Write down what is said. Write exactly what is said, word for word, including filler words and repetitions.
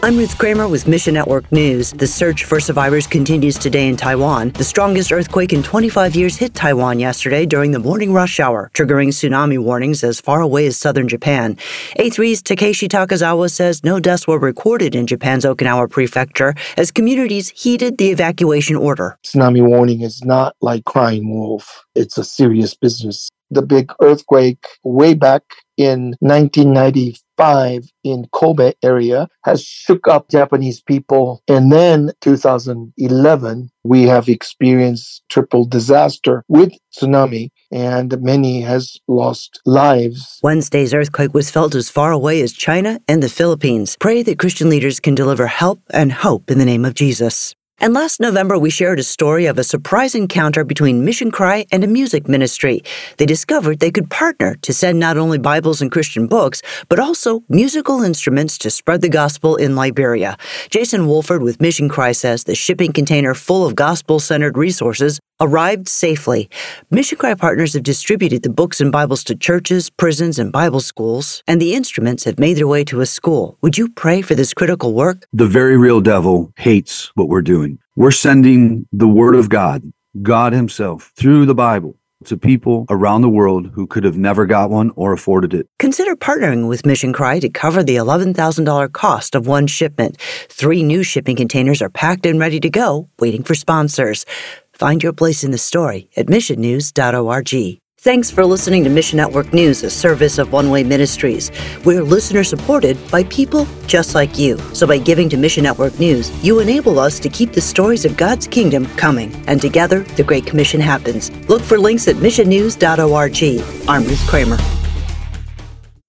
I'm Ruth Kramer with Mission Network News. The search for survivors continues today in Taiwan. The strongest earthquake in twenty-five years hit Taiwan yesterday during the morning rush hour, triggering tsunami warnings as far away as southern Japan. A three's Takeshi Takazawa says no deaths were recorded in Japan's Okinawa prefecture as communities heeded the evacuation order. Tsunami warning is not like crying wolf. It's a serious business. The big earthquake way back in nineteen ninety-five in Kobe area has shook up Japanese people. And then two thousand eleven, we have experienced triple disaster with tsunami, and many has lost lives. Wednesday's earthquake was felt as far away as China and the Philippines. Pray that Christian leaders can deliver help and hope in the name of Jesus. And last November, we shared a story of a surprise encounter between Mission Cry and a music ministry. They discovered they could partner to send not only Bibles and Christian books, but also musical instruments to spread the gospel in Liberia. Jason Wolford with Mission Cry says the shipping container full of gospel-centered resources arrived safely. Mission Cry partners have distributed the books and Bibles to churches, prisons, and Bible schools, and the instruments have made their way to a school. Would you pray for this critical work? The very real devil hates what we're doing. We're sending the Word of God, God Himself, through the Bible to people around the world who could have never got one or afforded it. Consider partnering with Mission Cry to cover the eleven thousand dollars cost of one shipment. Three new shipping containers are packed and ready to go, waiting for sponsors. Find your place in the story at mission news dot org. Thanks for listening to Mission Network News, a service of One Way Ministries. We're listener-supported by people just like you. So by giving to Mission Network News, you enable us to keep the stories of God's kingdom coming. And together, the Great Commission happens. Look for links at mission news dot org. I'm Ruth Kramer.